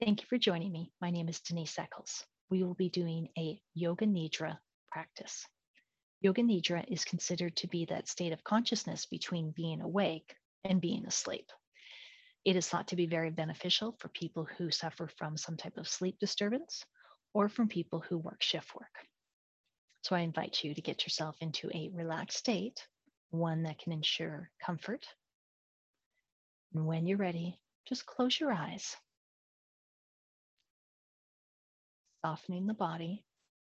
Thank you for joining me. My name is Denise Eccles. We will be doing a Yoga Nidra practice. Yoga Nidra is considered to be that state of consciousness between being awake and being asleep. It is thought to be very beneficial for people who suffer from some type of sleep disturbance or from people who work shift work. So I invite you to get yourself into a relaxed state, one that can ensure comfort. And when you're ready, just close your eyes, softening the body.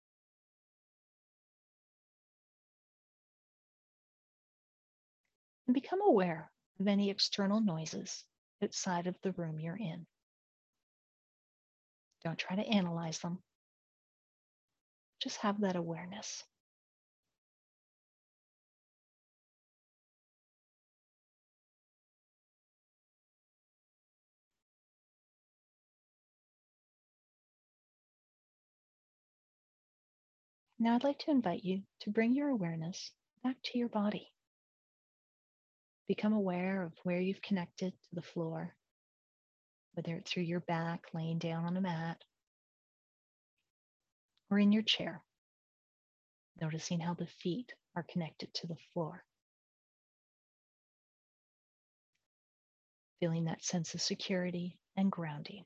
And become aware of any external noises outside of the room you're in. Don't try to analyze them. Just have that awareness. Now I'd like to invite you to bring your awareness back to your body. Become aware of where you've connected to the floor, whether it's through your back, laying down on a mat, or in your chair, noticing how the feet are connected to the floor. Feeling that sense of security and grounding.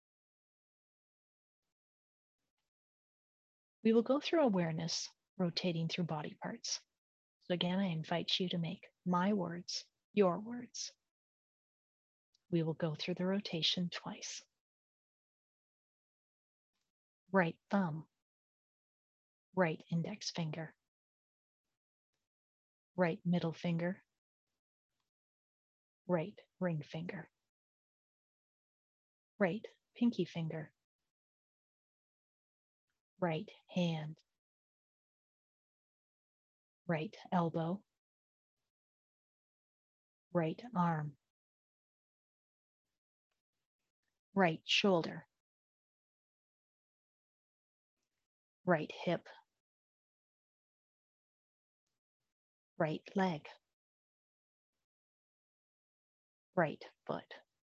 We will go through awareness, rotating through body parts. So again, I invite you to make my words your words. We will go through the rotation twice. Right thumb, right index finger, right middle finger, right ring finger, right pinky finger, right hand, right elbow, right arm, right shoulder, right hip, right leg, right foot,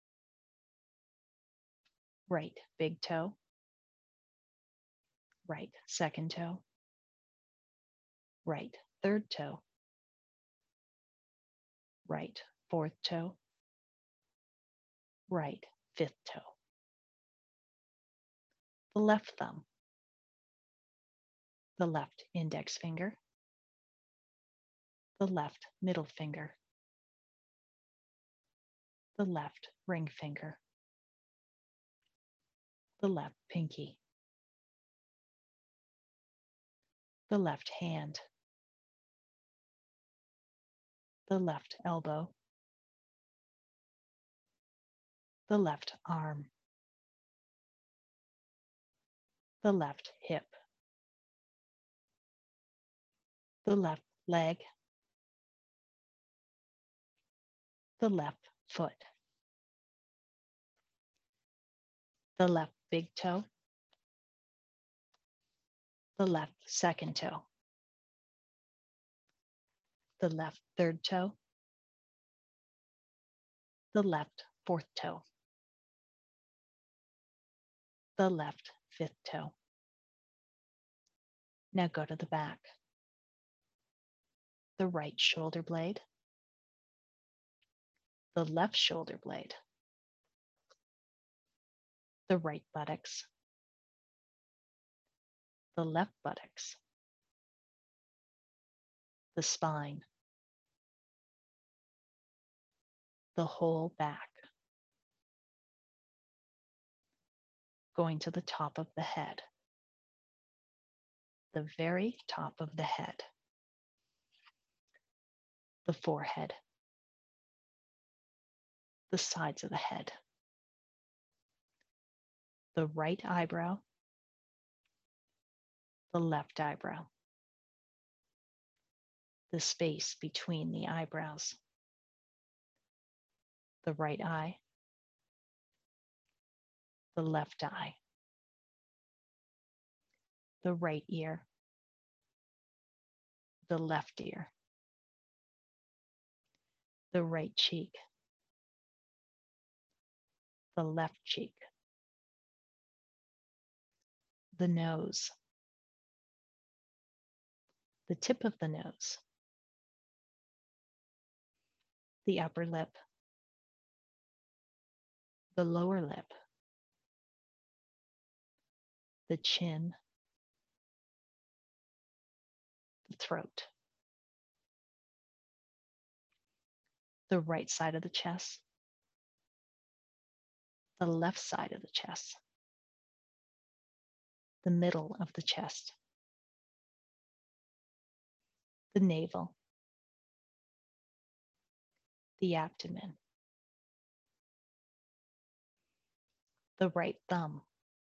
right big toe, right second toe, right third toe, right fourth toe, right fifth toe, the left thumb, the left index finger, the left middle finger, the left ring finger, the left pinky, the left hand, the left elbow, the left arm, the left hip, the left leg, the left foot, the left big toe, the left second toe, the left third toe, the left fourth toe, the left fifth toe. Now go to the back. The right shoulder blade, the left shoulder blade, the right buttocks, the left buttocks, the spine, the whole back, going to the top of the head, the very top of the head, the forehead, the sides of the head, the right eyebrow, the left eyebrow, the space between the eyebrows, the right eye, the left eye, the right ear, the left ear, the right cheek, the left cheek, the nose, the tip of the nose, the upper lip, the lower lip, the chin, the throat, the right side of the chest, the left side of the chest, the middle of the chest, the navel, the abdomen, the right thumb,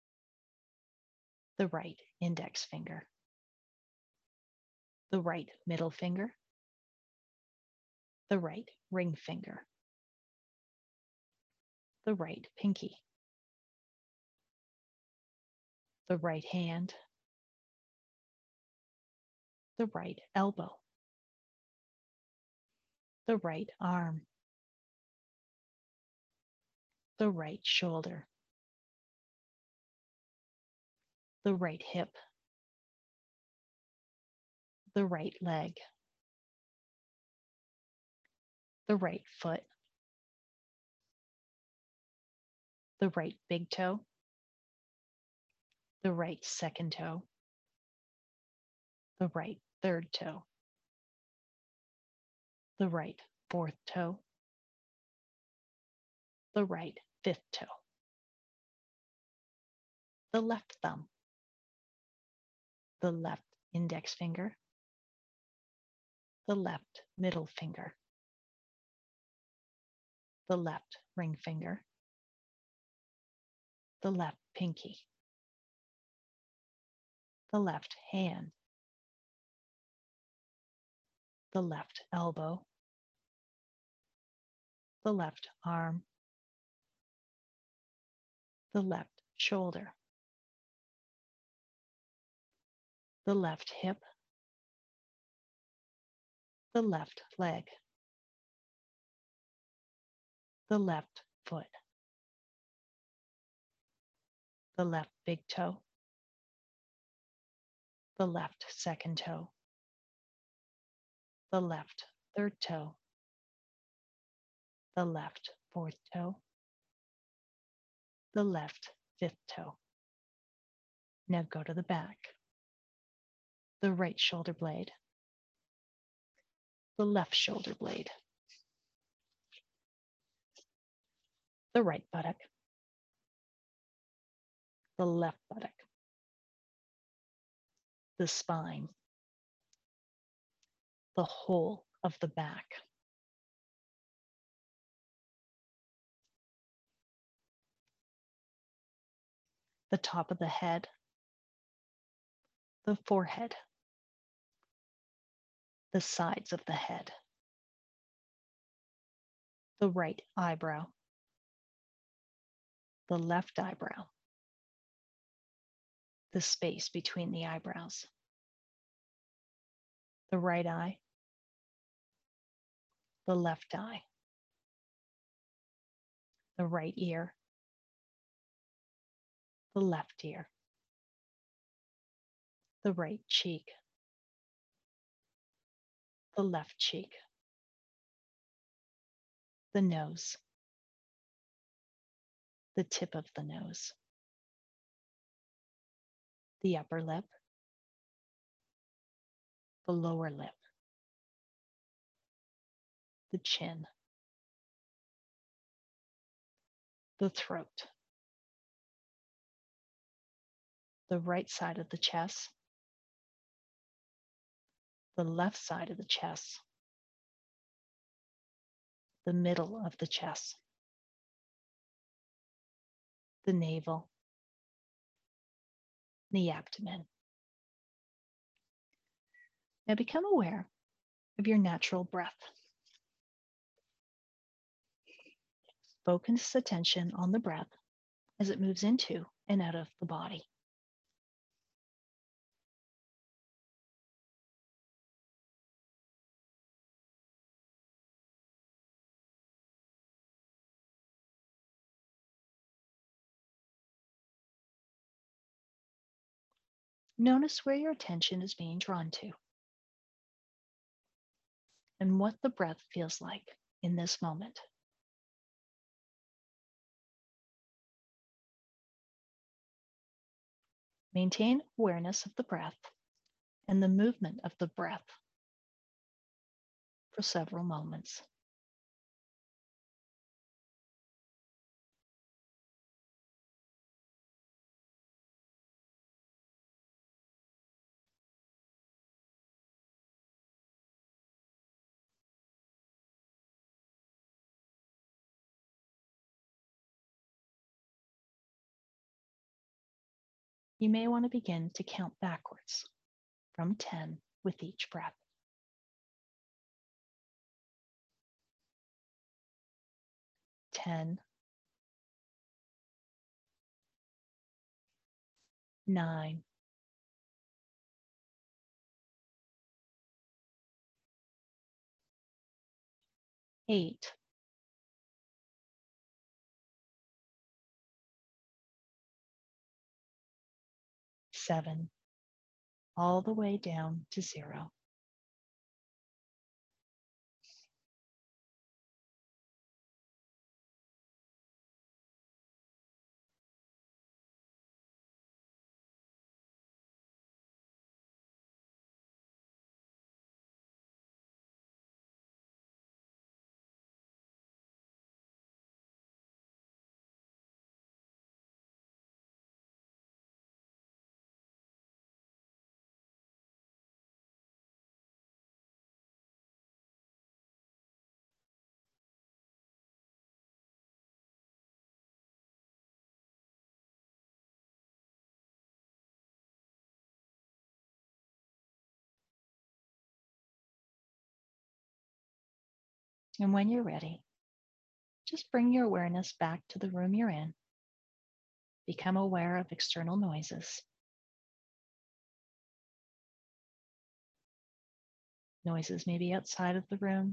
the right index finger, the right middle finger, the right ring finger, the right pinky, the right hand, the right elbow, the right arm, the right shoulder, the right hip, the right leg, the right foot, the right big toe, the right second toe, the right third toe, the right fourth toe, the right fifth toe, the left thumb, the left index finger, the left middle finger, the left ring finger, the left pinky, the left hand, the left elbow, the left arm, the left shoulder, the left hip, the left leg, the left foot, the left big toe, the left second toe, the left third toe, the left fourth toe, the left fifth toe. Now go to the back. The right shoulder blade, the left shoulder blade, the right buttock, the left buttock, the spine, the whole of the back, the top of the head, the forehead, the sides of the head, the right eyebrow, the left eyebrow, the space between the eyebrows, the right eye, the left eye, the right ear, the left ear, the right cheek, the left cheek, the nose, the tip of the nose, the upper lip, the lower lip, the chin, the throat, the right side of the chest, the left side of the chest, the middle of the chest, the navel, the abdomen. Now become aware of your natural breath. Focus attention on the breath as it moves into and out of the body. Notice where your attention is being drawn to and what the breath feels like in this moment. Maintain awareness of the breath and the movement of the breath for several moments. You may want to begin to count backwards from 10 with each breath. 10, 9, 8, 7, all the way down to 0. And when you're ready, just bring your awareness back to the room you're in. Become aware of external noises. Noises may be outside of the room.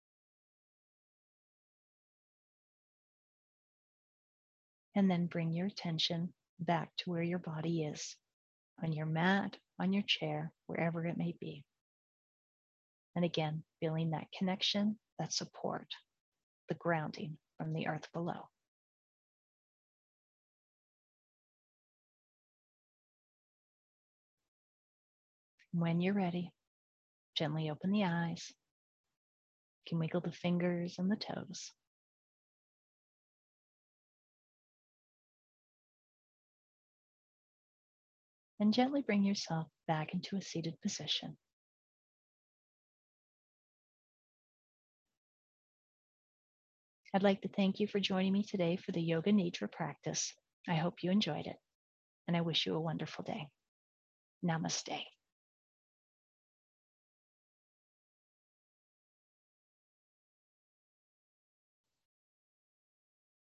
And then bring your attention back to where your body is, on your mat, on your chair, wherever it may be. And again, feeling that connection, that support, the grounding from the earth below. When you're ready, gently open the eyes. You can wiggle the fingers and the toes. And gently bring yourself back into a seated position. I'd like to thank you for joining me today for the Yoga Nidra practice. I hope you enjoyed it, and I wish you a wonderful day. Namaste.